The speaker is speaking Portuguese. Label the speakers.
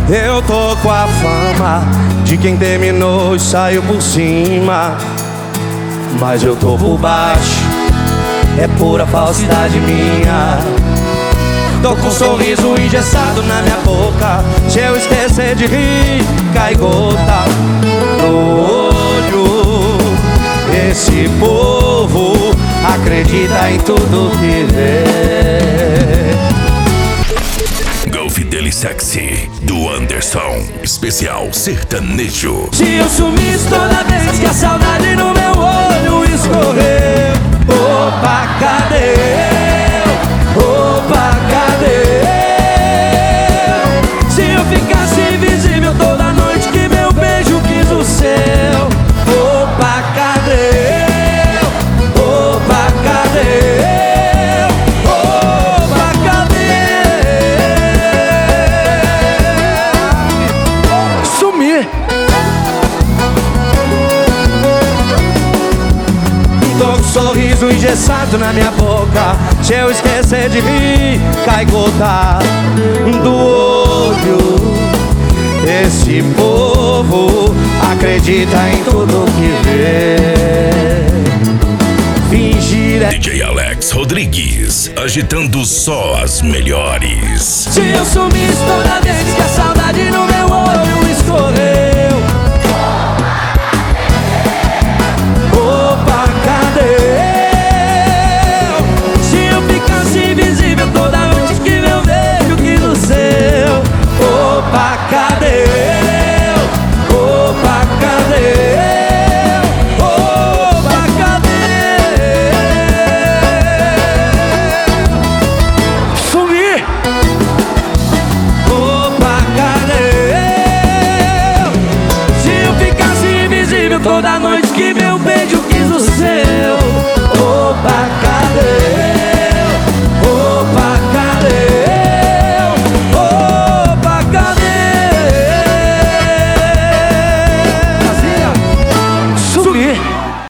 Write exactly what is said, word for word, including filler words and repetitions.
Speaker 1: Eu tô com a fama de quem terminou e saiu por cima, mas eu tô por baixo, é pura falsidade minha. Tô com um sorriso engessado na minha boca, se eu esquecer de rir, cai gota no olho. Esse povo acredita em tudo que vê.
Speaker 2: Golf Dele Sexy, do Anderson, especial sertanejo.
Speaker 1: Se eu sumisse toda vez que a saudade no meu olho escorreu, opa, cadê eu? Opa, cadê eu? Se eu ficasse invisível toda noite que meu beijo quis o céu, opa, cadê eu? Opa, cadê eu? Opa, cadê? Sumir. Tô com um sorriso engessado na minha boca, se eu esquecer de rir, cai gota do olho. Esse povo acredita em tudo que vê. Fingir é...
Speaker 2: D J Alex Rodrigues, agitando só as melhores.
Speaker 1: Se eu sumisse toda vez que a saudade no meu olho escorreu, opa, cadê eu? Se eu ficasse invisível toda noite que meu beijo quis o seu, opa, cadê eu? Opa, cadê eu? Opa, cadê? Sumi! Opa, cadê eu? Se eu ficasse invisível toda noite que meu beijo quis o seu,